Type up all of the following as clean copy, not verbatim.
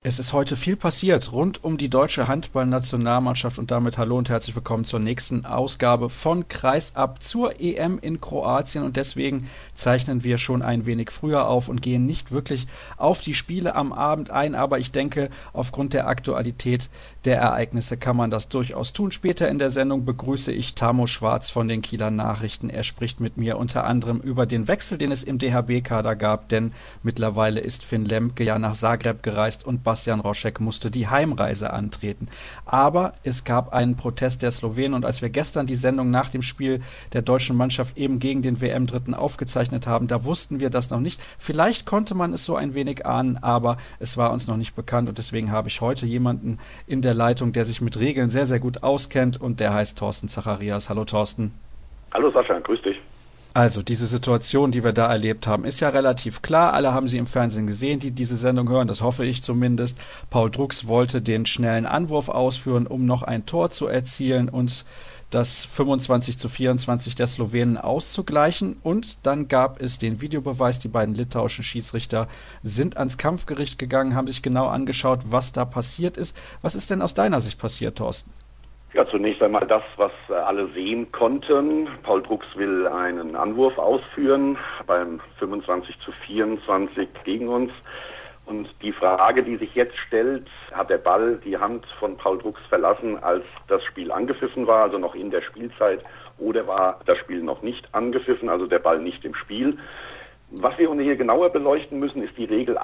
Es ist heute viel passiert rund um die deutsche Handballnationalmannschaft und damit hallo und herzlich willkommen zur nächsten Ausgabe von Kreisab zur EM in Kroatien und deswegen zeichnen wir schon ein wenig früher auf und gehen nicht wirklich auf die Spiele am Abend ein, aber ich denke, aufgrund der Aktualität der Ereignisse kann man das durchaus tun. Später in der Sendung begrüße ich Tamo Schwarz von den Kieler Nachrichten. Er spricht mit mir unter anderem über den Wechsel, den es im DHB-Kader gab, denn mittlerweile ist Finn Lemke ja nach Zagreb gereist und Bastian Roschek musste die Heimreise antreten. Aber es gab einen Protest der Slowenen und als wir gestern die Sendung nach dem Spiel der deutschen Mannschaft eben gegen den WM-Dritten aufgezeichnet haben, da wussten wir das noch nicht. Vielleicht konnte man es so ein wenig ahnen, aber es war uns noch nicht bekannt und deswegen habe ich heute jemanden in der Leitung, der sich mit Regeln sehr, sehr gut auskennt und der heißt Thorsten Zacharias. Hallo Thorsten. Hallo Sascha, grüß dich. Also, diese Situation, die wir da erlebt haben, ist ja relativ klar. Alle haben sie im Fernsehen gesehen, die diese Sendung hören, das hoffe ich zumindest. Paul Drucks wollte den schnellen Anwurf ausführen, um noch ein Tor zu erzielen und das 25:24 der Slowenen auszugleichen. Und dann gab es den Videobeweis. Die beiden litauischen Schiedsrichter sind ans Kampfgericht gegangen, haben sich genau angeschaut, was da passiert ist. Was ist denn aus deiner Sicht passiert, Thorsten? Ja, zunächst einmal das, was alle sehen konnten. Paul Drucks will einen Anwurf ausführen beim 25:24 gegen uns. Und die Frage, die sich jetzt stellt, hat der Ball die Hand von Paul Drucks verlassen, als das Spiel angepfiffen war, also noch in der Spielzeit, oder war das Spiel noch nicht angepfiffen, also der Ball nicht im Spiel? Was wir hier genauer beleuchten müssen, ist die Regel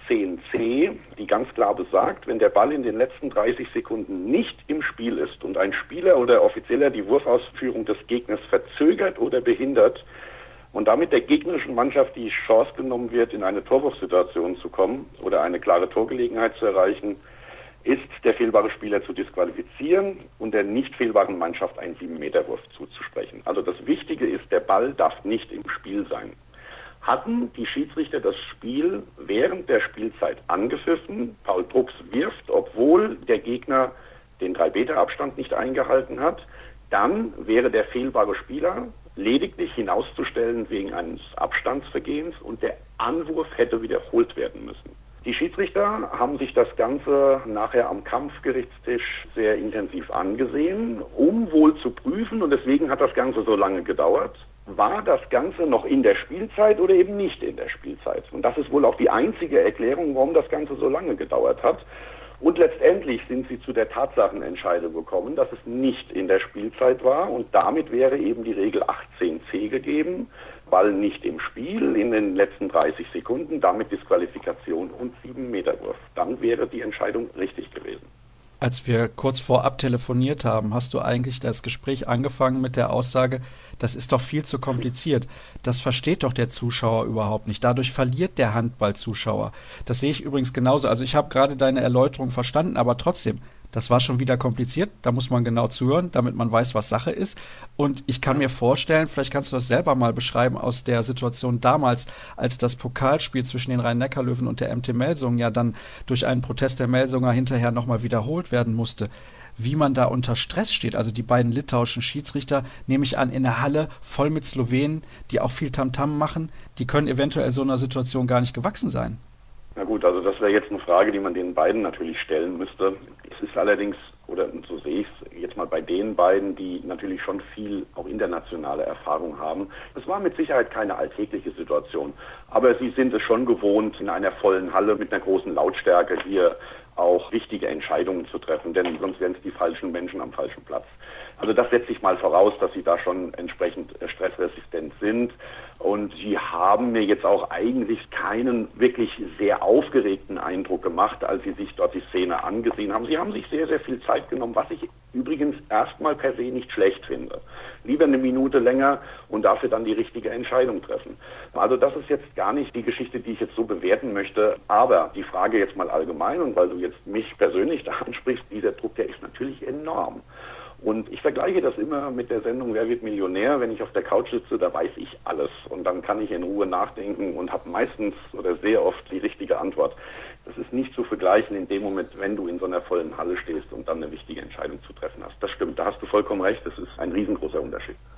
810c, die ganz klar besagt, wenn der Ball in den letzten 30 Sekunden nicht im Spiel ist und ein Spieler oder Offizieller die Wurfausführung des Gegners verzögert oder behindert und damit der gegnerischen Mannschaft die Chance genommen wird, in eine Torwurfsituation zu kommen oder eine klare Torgelegenheit zu erreichen, ist der fehlbare Spieler zu disqualifizieren und der nicht fehlbaren Mannschaft einen 7-Meter-Wurf zuzusprechen. Also das Wichtige ist, der Ball darf nicht im Spiel sein. Hatten die Schiedsrichter das Spiel während der Spielzeit angepfiffen, Paul Drucks wirft, obwohl der Gegner den 3-Meter-Abstand nicht eingehalten hat, dann wäre der fehlbare Spieler lediglich hinauszustellen wegen eines Abstandsvergehens und der Anwurf hätte wiederholt werden müssen. Die Schiedsrichter haben sich das Ganze nachher am Kampfgerichtstisch sehr intensiv angesehen, um wohl zu prüfen, und deswegen hat das Ganze so lange gedauert, war das Ganze noch in der Spielzeit oder eben nicht in der Spielzeit. Und das ist wohl auch die einzige Erklärung, warum das Ganze so lange gedauert hat. Und letztendlich sind sie zu der Tatsachenentscheidung gekommen, dass es nicht in der Spielzeit war und damit wäre eben die Regel 18c gegeben, Ball nicht im Spiel in den letzten 30 Sekunden, damit Disqualifikation und 7-Meter-Wurf. Dann wäre die Entscheidung richtig gewesen. Als wir kurz vorab telefoniert haben, hast du eigentlich das Gespräch angefangen mit der Aussage, das ist doch viel zu kompliziert. Das versteht doch der Zuschauer überhaupt nicht. Dadurch verliert der Handballzuschauer. Das sehe ich übrigens genauso. Also ich habe gerade deine Erläuterung verstanden, aber trotzdem, das war schon wieder kompliziert. Da muss man genau zuhören, damit man weiß, was Sache ist. Und ich kann mir vorstellen, vielleicht kannst du das selber mal beschreiben aus der Situation damals, als das Pokalspiel zwischen den Rhein-Neckar-Löwen und der MT Melsungen ja dann durch einen Protest der Melsunger hinterher nochmal wiederholt werden musste. Wie man da unter Stress steht. Also die beiden litauischen Schiedsrichter, nehme ich an, in der Halle voll mit Slowenen, die auch viel Tamtam machen, die können eventuell so einer Situation gar nicht gewachsen sein. Na gut, also das wäre jetzt eine Frage, die man den beiden natürlich stellen müsste. Es ist allerdings, oder so sehe ich es jetzt mal bei den beiden, die natürlich schon viel auch internationale Erfahrung haben. Es war mit Sicherheit keine alltägliche Situation, aber sie sind es schon gewohnt, in einer vollen Halle mit einer großen Lautstärke hier auch wichtige Entscheidungen zu treffen, denn sonst wären es die falschen Menschen am falschen Platz. Also das setze ich mal voraus, dass sie da schon entsprechend stressresistent sind. Und sie haben mir jetzt auch eigentlich keinen wirklich sehr aufgeregten Eindruck gemacht, als sie sich dort die Szene angesehen haben. Sie haben sich sehr, sehr viel Zeit genommen, was ich übrigens erstmal per se nicht schlecht finde. Lieber eine Minute länger und dafür dann die richtige Entscheidung treffen. Also das ist jetzt gar nicht die Geschichte, die ich jetzt so bewerten möchte. Aber die Frage jetzt mal allgemein, und weil du jetzt mich persönlich da ansprichst, dieser Druck, der ist natürlich enorm. Und ich vergleiche das immer mit der Sendung Wer wird Millionär? Wenn ich auf der Couch sitze, da weiß ich alles. Und dann kann ich in Ruhe nachdenken und habe meistens oder sehr oft die richtige Antwort. Das ist nicht zu vergleichen in dem Moment, wenn du in so einer vollen Halle stehst und dann eine wichtige Entscheidung zu treffen hast. Das stimmt, da hast du vollkommen recht, das ist ein riesengroßer Unterschied.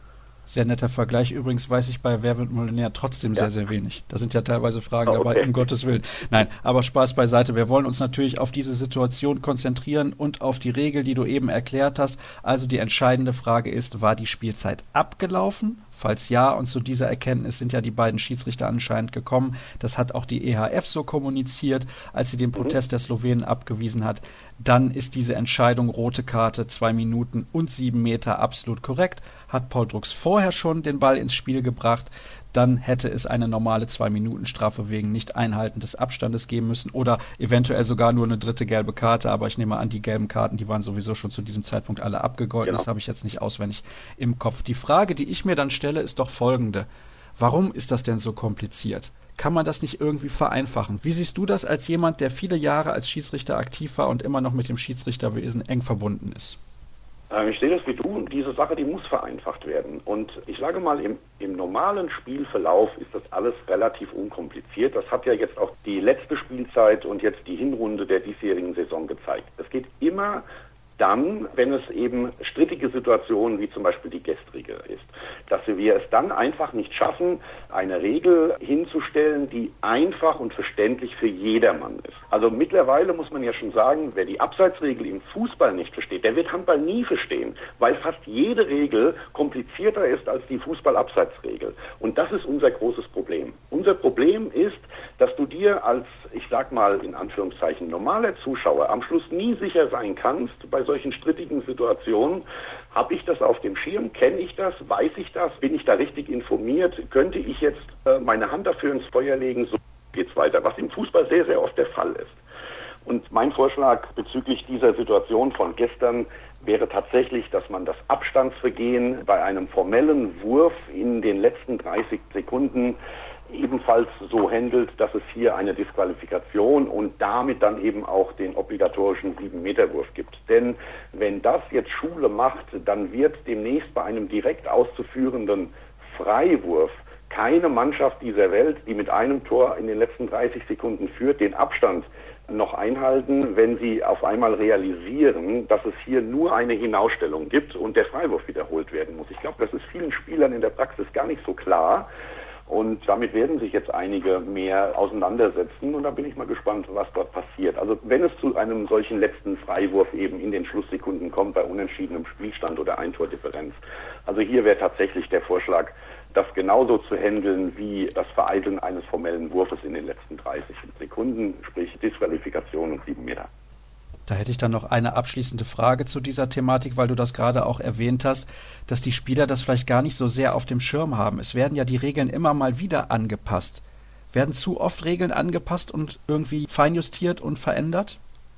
Sehr netter Vergleich. Übrigens weiß ich bei Wer wird Millionär trotzdem sehr, sehr wenig. Da sind ja teilweise Fragen dabei, um Gottes Willen. Nein, aber Spaß beiseite. Wir wollen uns natürlich auf diese Situation konzentrieren und auf die Regel, die du eben erklärt hast. Also die entscheidende Frage ist, war die Spielzeit abgelaufen? Falls ja, und zu dieser Erkenntnis sind ja die beiden Schiedsrichter anscheinend gekommen. Das hat auch die EHF so kommuniziert, als sie den Protest der Slowenen abgewiesen hat. Dann ist diese Entscheidung rote Karte, 2 Minuten und 7 Meter absolut korrekt. Hat Paul Drucks vorher schon den Ball ins Spiel gebracht, dann hätte es eine normale 2-Minuten-Strafe wegen Nicht-Einhalten des Abstandes geben müssen oder eventuell sogar nur eine dritte gelbe Karte, aber ich nehme an, die gelben Karten, die waren sowieso schon zu diesem Zeitpunkt alle abgegolten, genau. Das habe ich jetzt nicht auswendig im Kopf. Die Frage, die ich mir dann stelle, ist doch folgende. Warum ist das denn so kompliziert? Kann man das nicht irgendwie vereinfachen? Wie siehst du das als jemand, der viele Jahre als Schiedsrichter aktiv war und immer noch mit dem Schiedsrichterwesen eng verbunden ist? Ich sehe das wie du, diese Sache, die muss vereinfacht werden. Und ich sage mal, im normalen Spielverlauf ist das alles relativ unkompliziert. Das hat ja jetzt auch die letzte Spielzeit und jetzt die Hinrunde der diesjährigen Saison gezeigt. Es geht immer dann, wenn es eben strittige Situationen wie zum Beispiel die gestrige ist, dass wir es dann einfach nicht schaffen, eine Regel hinzustellen, die einfach und verständlich für jedermann ist. Also mittlerweile muss man ja schon sagen, wer die Abseitsregel im Fußball nicht versteht, der wird Handball nie verstehen, weil fast jede Regel komplizierter ist als die Fußball-Abseitsregel. Und das ist unser großes Problem. Unser Problem ist, dass du dir als, ich sag mal in Anführungszeichen, normaler Zuschauer am Schluss nie sicher sein kannst, bei solchen strittigen Situationen, habe ich das auf dem Schirm, kenne ich das, weiß ich das, bin ich da richtig informiert, könnte ich jetzt meine Hand dafür ins Feuer legen, so geht's weiter, was im Fußball sehr, sehr oft der Fall ist. Und mein Vorschlag bezüglich dieser Situation von gestern wäre tatsächlich, dass man das Abstandsvergehen bei einem formellen Wurf in den letzten 30 Sekunden ebenfalls so handelt, dass es hier eine Disqualifikation und damit dann eben auch den obligatorischen 7-Meter-Wurf gibt. Denn wenn das jetzt Schule macht, dann wird demnächst bei einem direkt auszuführenden Freiwurf keine Mannschaft dieser Welt, die mit einem Tor in den letzten 30 Sekunden führt, den Abstand noch einhalten, wenn sie auf einmal realisieren, dass es hier nur eine Hinausstellung gibt und der Freiwurf wiederholt werden muss. Ich glaube, das ist vielen Spielern in der Praxis gar nicht so klar. Und damit werden sich jetzt einige mehr auseinandersetzen und da bin ich mal gespannt, was dort passiert. Also wenn es zu einem solchen letzten Freiwurf eben in den Schlusssekunden kommt, bei unentschiedenem Spielstand oder Eintordifferenz. Also hier wäre tatsächlich der Vorschlag, das genauso zu handeln wie das Vereiteln eines formellen Wurfes in den letzten 30 Sekunden, sprich Disqualifikation und 7 Meter. Da hätte ich dann noch eine abschließende Frage zu dieser Thematik, weil du das gerade auch erwähnt hast, dass die Spieler das vielleicht gar nicht so sehr auf dem Schirm haben. Es werden ja die Regeln immer mal wieder angepasst. Werden zu oft Regeln angepasst und irgendwie feinjustiert und verändert?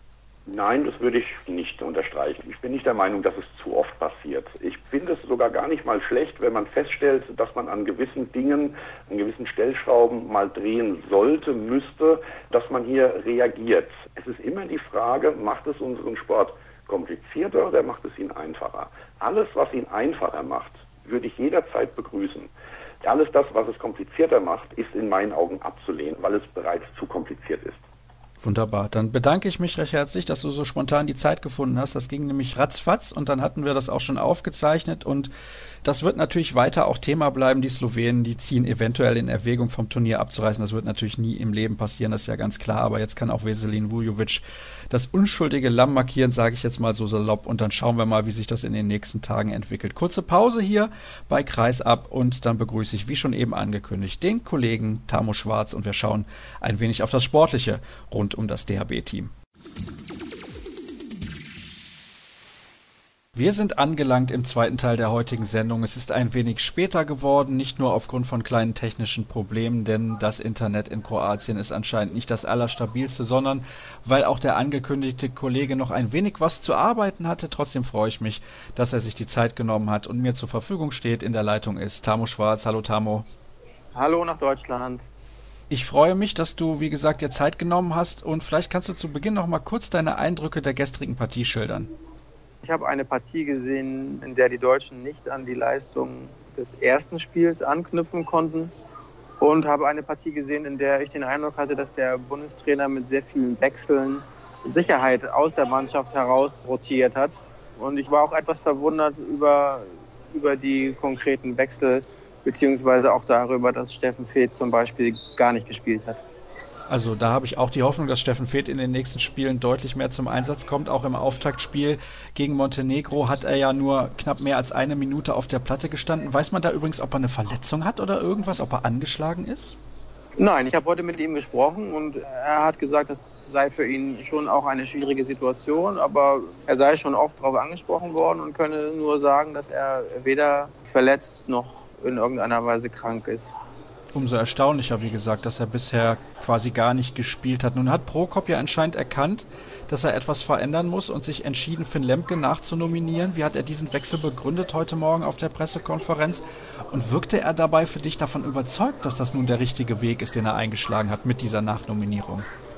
Nein, das würde ich nicht unterstreichen. Ich bin nicht der Meinung, dass es zu oft passiert. Ich finde es sogar gar nicht mal schlecht, wenn man feststellt, dass man an gewissen Dingen, an gewissen Stellschrauben mal drehen sollte, müsste, dass man hier reagiert. Es ist immer die Frage, macht es unseren Sport komplizierter oder macht es ihn einfacher? Alles, was ihn einfacher macht, würde ich jederzeit begrüßen. Alles das, was es komplizierter macht, ist in meinen Augen abzulehnen, weil es bereits zu kompliziert ist. Wunderbar. Dann bedanke ich mich recht herzlich, dass du so spontan die Zeit gefunden hast. Das ging nämlich ratzfatz und dann hatten wir das auch schon aufgezeichnet und das wird natürlich weiter auch Thema bleiben. Die Slowenen, die ziehen eventuell in Erwägung, vom Turnier abzureißen. Das wird natürlich nie im Leben passieren, das ist ja ganz klar. Aber jetzt kann auch Veselin Vujovic das unschuldige Lamm markieren, sage ich jetzt mal so salopp. Und dann schauen wir mal, wie sich das in den nächsten Tagen entwickelt. Kurze Pause hier bei Kreisab und dann begrüße ich, wie schon eben angekündigt, den Kollegen Tamo Schwarz und wir schauen ein wenig auf das Sportliche rund um das DHB-Team. Wir sind angelangt im zweiten Teil der heutigen Sendung. Es ist ein wenig später geworden, nicht nur aufgrund von kleinen technischen Problemen, denn das Internet in Kroatien ist anscheinend nicht das allerstabilste, sondern weil auch der angekündigte Kollege noch ein wenig was zu arbeiten hatte. Trotzdem freue ich mich, dass er sich die Zeit genommen hat und mir zur Verfügung steht. In der Leitung ist Tamo Schwarz. Hallo Tamo. Hallo nach Deutschland. Ich freue mich, dass du, wie gesagt, dir Zeit genommen hast und vielleicht kannst du zu Beginn noch mal kurz deine Eindrücke der gestrigen Partie schildern. Ich habe eine Partie gesehen, in der die Deutschen nicht an die Leistung des ersten Spiels anknüpfen konnten und habe eine Partie gesehen, in der ich den Eindruck hatte, dass der Bundestrainer mit sehr vielen Wechseln Sicherheit aus der Mannschaft heraus rotiert hat. Und ich war auch etwas verwundert über über die konkreten Wechsel, beziehungsweise auch darüber, dass Steffen Feeth zum Beispiel gar nicht gespielt hat. Also da habe ich auch die Hoffnung, dass Steffen Feeth in den nächsten Spielen deutlich mehr zum Einsatz kommt. Auch im Auftaktspiel gegen Montenegro hat er ja nur knapp mehr als 1 Minute auf der Platte gestanden. Weiß man da übrigens, ob er eine Verletzung hat oder irgendwas, ob er angeschlagen ist? Nein, ich habe heute mit ihm gesprochen und er hat gesagt, das sei für ihn schon auch eine schwierige Situation, aber er sei schon oft darauf angesprochen worden und könne nur sagen, dass er weder verletzt noch in irgendeiner Weise krank ist. Umso erstaunlicher, wie gesagt, dass er bisher quasi gar nicht gespielt hat. Nun hat Prokop ja anscheinend erkannt, dass er etwas verändern muss und sich entschieden, Finn Lemke nachzunominieren. Wie hat er diesen Wechsel begründet heute Morgen auf der Pressekonferenz? Und wirkte er dabei für dich davon überzeugt, dass das nun der richtige Weg ist, den er eingeschlagen hat mit dieser Nachnominierung?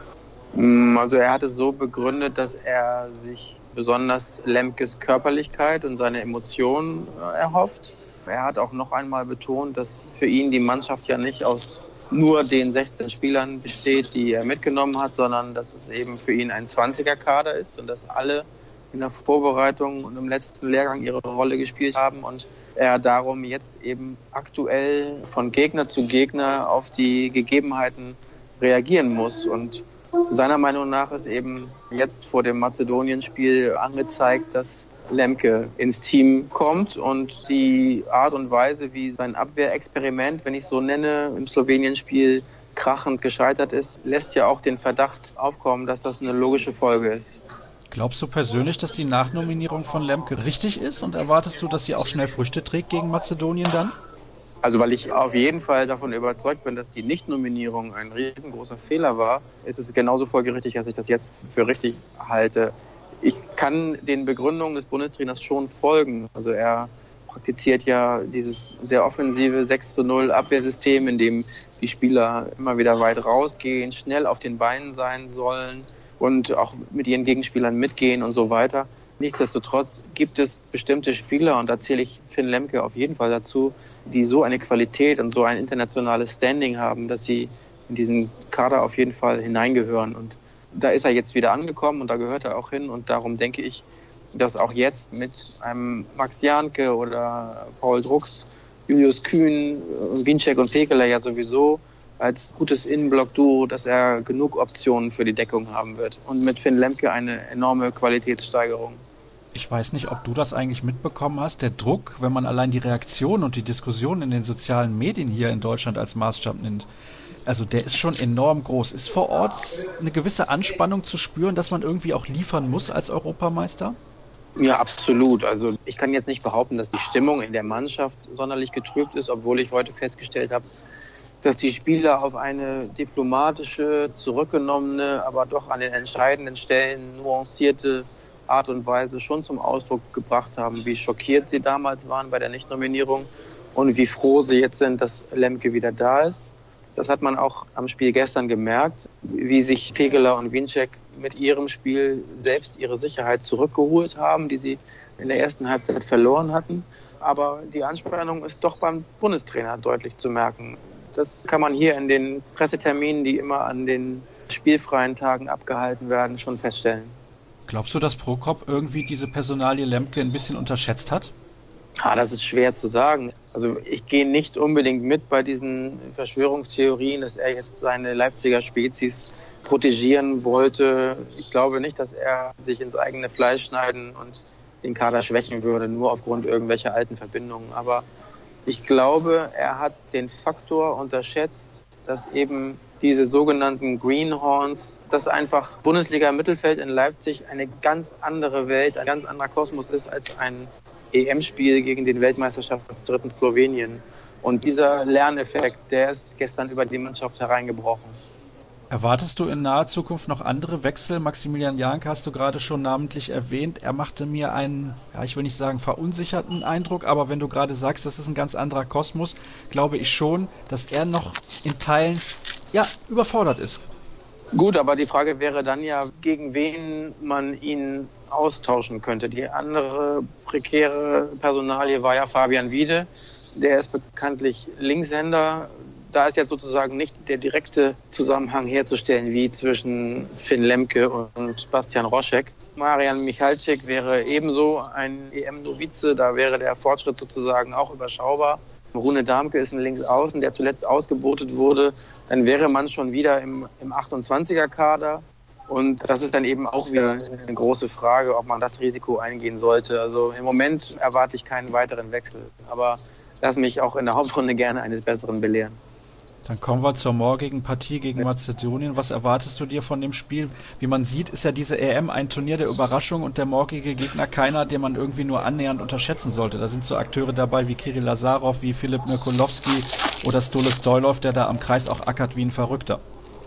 Also er hat es so begründet, dass er sich besonders Lemkes Körperlichkeit und seine Emotionen erhofft. Er hat auch noch einmal betont, dass für ihn die Mannschaft ja nicht aus nur den 16 Spielern besteht, die er mitgenommen hat, sondern dass es eben für ihn ein 20er-Kader ist und dass alle in der Vorbereitung und im letzten Lehrgang ihre Rolle gespielt haben und er darum jetzt eben aktuell von Gegner zu Gegner auf die Gegebenheiten reagieren muss. Und seiner Meinung nach ist eben jetzt vor dem Mazedonien-Spiel angezeigt, dass Lemke ins Team kommt und die Art und Weise, wie sein Abwehrexperiment, wenn ich es so nenne, im Slowenien-Spiel krachend gescheitert ist, lässt ja auch den Verdacht aufkommen, dass das eine logische Folge ist. Glaubst du persönlich, dass die Nachnominierung von Lemke richtig ist und erwartest du, dass sie auch schnell Früchte trägt gegen Mazedonien dann? Also weil ich auf jeden Fall davon überzeugt bin, dass die Nichtnominierung ein riesengroßer Fehler war, ist es genauso folgerichtig, als ich das jetzt für richtig halte. Ich kann den Begründungen des Bundestrainers schon folgen. Also er praktiziert ja dieses sehr offensive 6:0 Abwehrsystem, in dem die Spieler immer wieder weit rausgehen, schnell auf den Beinen sein sollen und auch mit ihren Gegenspielern mitgehen und so weiter. Nichtsdestotrotz gibt es bestimmte Spieler, und da zähle ich Finn Lemke auf jeden Fall dazu, die so eine Qualität und so ein internationales Standing haben, dass sie in diesen Kader auf jeden Fall hineingehören. Und da ist er jetzt wieder angekommen und da gehört er auch hin. Und darum denke ich, dass auch jetzt mit einem Max Jahnke oder Paul Drucks, Julius Kühn, Winczek und Pekeler ja sowieso als gutes Innenblock-Duo, dass er genug Optionen für die Deckung haben wird. Und mit Finn Lemke eine enorme Qualitätssteigerung. Ich weiß nicht, ob du das eigentlich mitbekommen hast. Der Druck, wenn man allein die Reaktion und die Diskussion in den sozialen Medien hier in Deutschland als Maßstab nimmt, also der ist schon enorm groß. Ist vor Ort eine gewisse Anspannung zu spüren, dass man irgendwie auch liefern muss als Europameister? Ja, absolut. Also ich kann jetzt nicht behaupten, dass die Stimmung in der Mannschaft sonderlich getrübt ist, obwohl ich heute festgestellt habe, dass die Spieler auf eine diplomatische, zurückgenommene, aber doch an den entscheidenden Stellen nuancierte Art und Weise schon zum Ausdruck gebracht haben, wie schockiert sie damals waren bei der Nichtnominierung und wie froh sie jetzt sind, dass Lemke wieder da ist. Das hat man auch am Spiel gestern gemerkt, wie sich Pekeler und Winczek mit ihrem Spiel selbst ihre Sicherheit zurückgeholt haben, die sie in der ersten Halbzeit verloren hatten. Aber die Anspannung ist doch beim Bundestrainer deutlich zu merken. Das kann man hier in den Presseterminen, die immer an den spielfreien Tagen abgehalten werden, schon feststellen. Glaubst du, dass Prokop irgendwie diese Personalie Lemke ein bisschen unterschätzt hat? Das ist schwer zu sagen. Also ich gehe nicht unbedingt mit bei diesen Verschwörungstheorien, dass er jetzt seine Leipziger Spezies protegieren wollte. Ich glaube nicht, dass er sich ins eigene Fleisch schneiden und den Kader schwächen würde, nur aufgrund irgendwelcher alten Verbindungen. Aber ich glaube, er hat den Faktor unterschätzt, dass eben diese sogenannten Greenhorns, dass einfach Bundesliga-Mittelfeld in Leipzig eine ganz andere Welt, ein ganz anderer Kosmos ist als ein EM-Spiel gegen den Weltmeisterschaftsdritten Slowenien. Und dieser Lerneffekt, der ist gestern über die Mannschaft hereingebrochen. Erwartest du in naher Zukunft noch andere Wechsel? Maximilian Jahnke hast du gerade schon namentlich erwähnt. Er machte mir einen, ich will nicht sagen verunsicherten Eindruck, aber wenn du gerade sagst, das ist ein ganz anderer Kosmos, glaube ich schon, dass er noch in Teilen überfordert ist. Gut, aber die Frage wäre dann ja, gegen wen man ihn austauschen könnte. Die andere prekäre Personalie war ja Fabian Wiede. Der ist bekanntlich Linkshänder. da ist jetzt sozusagen nicht der direkte Zusammenhang herzustellen wie zwischen Finn Lemke und Bastian Roschek. Marian Michalczyk wäre ebenso ein EM-Novize, da wäre der Fortschritt sozusagen auch überschaubar. Rune Darmke ist ein Linksaußen, der zuletzt ausgebotet wurde. Dann wäre man schon wieder im 28er-Kader. Und das ist dann eben auch wieder eine große Frage, ob man das Risiko eingehen sollte. Also im Moment erwarte ich keinen weiteren Wechsel. Aber lass mich auch in der Hauptrunde gerne eines Besseren belehren. Dann kommen wir zur morgigen Partie gegen Mazedonien. Was erwartest du dir von dem Spiel? Wie man sieht, ist ja diese EM ein Turnier der Überraschung und der morgige Gegner keiner, den man irgendwie nur annähernd unterschätzen sollte. Da sind so Akteure dabei wie Kirill Lazarov, wie Filip Mikulowski oder Stole Stoilov, der da am Kreis auch ackert wie ein Verrückter.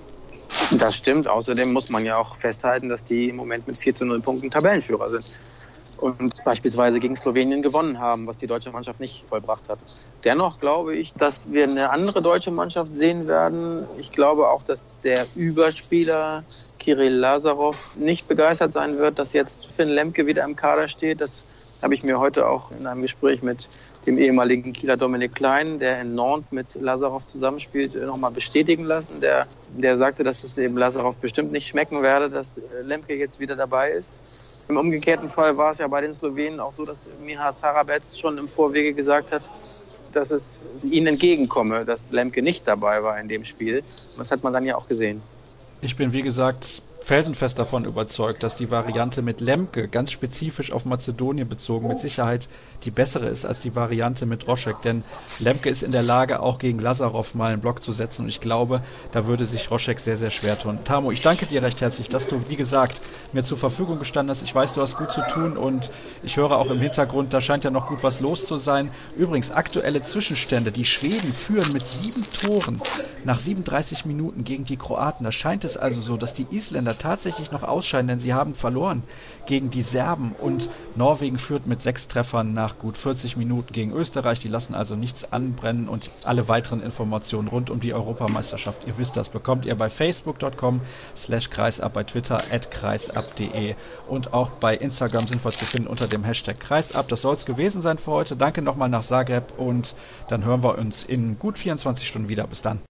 Das stimmt. Außerdem muss man ja auch festhalten, dass die im Moment mit 4:0 Punkten Tabellenführer sind. Und beispielsweise gegen Slowenien gewonnen haben, was die deutsche Mannschaft nicht vollbracht hat. Dennoch glaube ich, dass wir eine andere deutsche Mannschaft sehen werden. Ich glaube auch, dass der Überspieler Kirill Lazarov nicht begeistert sein wird, dass jetzt Finn Lemke wieder im Kader steht. Das habe ich mir heute auch in einem Gespräch mit dem ehemaligen Kieler Dominik Klein, der in Nantes mit Lazarov zusammenspielt, nochmal bestätigen lassen. Der sagte, dass es eben Lazarov bestimmt nicht schmecken werde, dass Lemke jetzt wieder dabei ist. Im umgekehrten Fall war es ja bei den Slowenen auch so, dass Miha Sarabec schon im Vorwege gesagt hat, dass es ihnen entgegenkomme, dass Lemke nicht dabei war in dem Spiel. Und das hat man dann ja auch gesehen. Ich bin, wie gesagt, felsenfest davon überzeugt, dass die Variante mit Lemke ganz spezifisch auf Mazedonien bezogen mit Sicherheit die bessere ist als die Variante mit Roschek, denn Lemke ist in der Lage, auch gegen Lazarov mal einen Block zu setzen und ich glaube, da würde sich Roschek sehr, sehr schwer tun. Tamo, ich danke dir recht herzlich, dass du, wie gesagt, mir zur Verfügung gestanden hast. Ich weiß, du hast gut zu tun und ich höre auch im Hintergrund, da scheint ja noch gut was los zu sein. Übrigens, aktuelle Zwischenstände, die Schweden führen mit 7 Toren nach 37 Minuten gegen die Kroaten. Da scheint es also so, dass die Isländer tatsächlich noch ausscheiden, denn sie haben verloren gegen die Serben und Norwegen führt mit 6 Treffern nach gut 40 Minuten gegen Österreich. Die lassen also nichts anbrennen und alle weiteren Informationen rund um die Europameisterschaft, ihr wisst das, bekommt ihr bei facebook.com/kreisab, bei Twitter @kreisab.de und auch bei Instagram sind wir zu finden unter dem Hashtag Kreisab. Das soll es gewesen sein für heute. Danke nochmal nach Zagreb und dann hören wir uns in gut 24 Stunden wieder. Bis dann.